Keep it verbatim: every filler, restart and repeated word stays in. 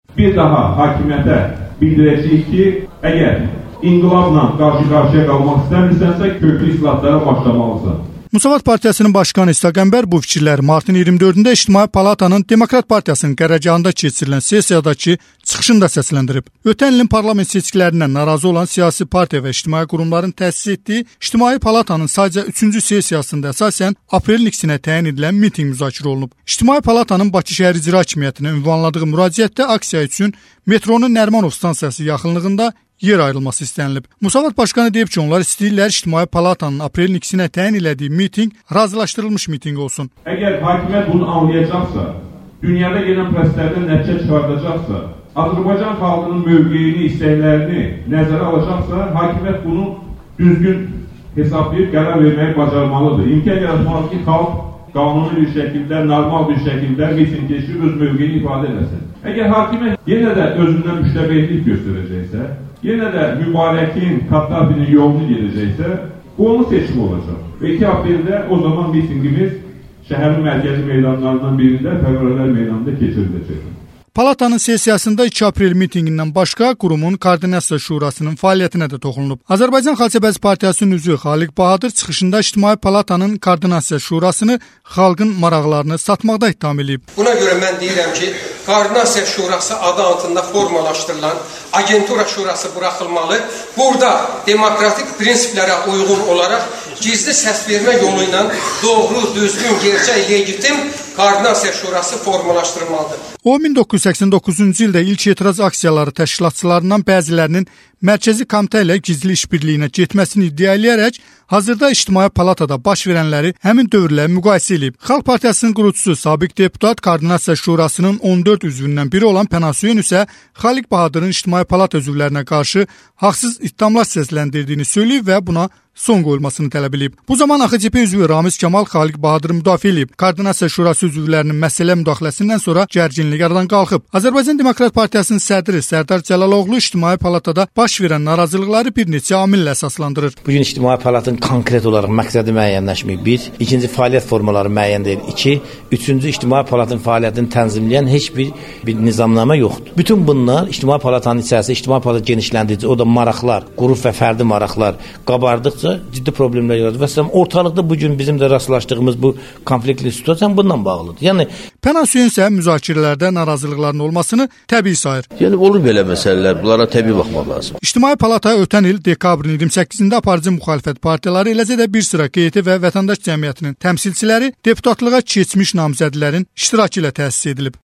Bir daha hakimiyyətə bildirəcəyik ki, əgər inqilabla qarşı-qarşıya qalmaq istəmirsənsə, köklü islahatlara başlamalısan. Müsavat Partiyasının başqanı İsa Qəmbər bu fikirləri martın iyirmi dördündə İctimai Palatanın Demokrat Partiyasının qərargahında keçirilən sessiyadakı çıxışında səsləndirib. Ötən ilin parlament seçkilərindən narazı olan siyasi partiya və ictimai qurumların təsis etdiyi İctimai Palatanın sadəcə üçüncü sessiyasında əsasən aprelin ikisinə təyin edilən mitinq müzakirə olunub. İctimai Palatanın Bakı şəhər icra hakimiyyətinə ünvanladığı müraciətdə aksiya üçün metronun Nərmanov stansiyası yaxınlığında yer ayrılması istənilib. Müsavat başqanı deyib ki, onlar istəyirlər İctimai Palatanın aprelin ikisinə təyin elədiyi mitinq razılaşdırılmış mitinq olsun. Əgər hakimiyyət bunu anlayacaqsa, dünyada gələn proseslərdən nəticə çıxardacaqsa, Azərbaycan xalqının mövqeyini, istəklərini nəzərə alacaqsa, hakimiyyət bunu düzgün hesablayıb qərar verməyi bacarmalıdır. İmkan yaratmalıdır ki, xalq qanuni bir şəkildə, normal bir şəkildə miting keçirib öz mövqeyini ifadə edəsin. Əgər hakimiyyət yenə də özündən müştəbehlik göstərəcəksə, yenə də Mübarəkin, Kattafinin yolunu gedəcəksə, bu onun seçimi olacaq. Və iki apreldə o zaman mitingimiz şəhərin mərkəzi meydanlarından birində Fəvralər meydanında keçiriləcək. Palatanın sessiyasında iki aprel mitinqindən başqa qurumun Koordinasiya Şurasının fəaliyyətinə də toxunulub. Azərbaycan Xalq Cəbhəsi Partiyasının üzvü Xaliq Bahadır çıxışında İctimai Palatanın Koordinasiya Şurasını xalqın maraqlarını satmaqda ittiham edib. Buna görə mən deyirəm ki, Koordinasiya Şurası adı altında formalaşdırılan Agentura Şurası buraxılmalı. Burada demokratik prinsiplərə uyğun olaraq gizli səs vermə yolu ilə doğru, düzgün, gerçək, legitim Koordinasiya Şurası formalaşdırılmalıdır. O, min doqquz yüz səksən doqquzuncu ildə ilk etiraz aksiyaları təşkilatçılarından bəzilərinin Mərkəzi Komitə ilə gizli işbirliyinə getməsini iddia eləyərək, hazırda İctimai Palatada baş verənləri həmin dövrlə müqayisə edib. Xalq Partiyasının qurucusu, sabiq deputat Koordinasiya Şurasının on dörd üzvündən biri olan Pənasüyün isə Xaliq Bahadırın İctimai Palata üzvlərinə qarşı haqsız ittihamlar səsləndirdiyini söyləyib və buna son qoyulmasını tələb edib. Bu zaman A X C P üzvü Ramiz Kamal Xaliq Bahadırı müdafiə edib. Koordinasiya Şurası üzvlərinin məsələ müdaxiləsindən sonra gərginlik aradan qalxıb. Azərbaycan Demokrat Partiyasının sədri Sərdar Cəlaloğlu İctimai Palatada baş verən narazılıqları bir neçə amillə əsaslandırır. Bu gün İctimai Palatın konkret olaraq məqsədi müəyyənləşməyib. Bir, ikinci fəaliyyət formaları müəyyən deyil. İki, üçüncü İctimai Palatın fəaliyyətini tənzimləyən heç bir bir nizamnamə yoxdur. Bütün bunlar İctimai Palatanın içərisində İctimai Palat genişləndiyici, o da maraqlar, qrup və fərdi maraqlar qabardıqca ciddi problemlər yaradır. Və ortalıqda bu gün bizim də rastlaşdığımız bu konfliktli situasiya bundan bağlıdır. Yəni Pənasüyün isə müzakirələrdə narazılıqların olmasını təbii sayır. Yəni olur belə məsələlər, bunlara təbii baxmaq lazım. İctimai Palata ötən il dekabrın iyirmi səkkizində aparıcı müxalifət partiyaları, eləcə də bir sıra Q E T və vətəndaş cəmiyyətinin təmsilçiləri deputatlığa keçmiş namizədlərin iştirakı ilə təsis edilib.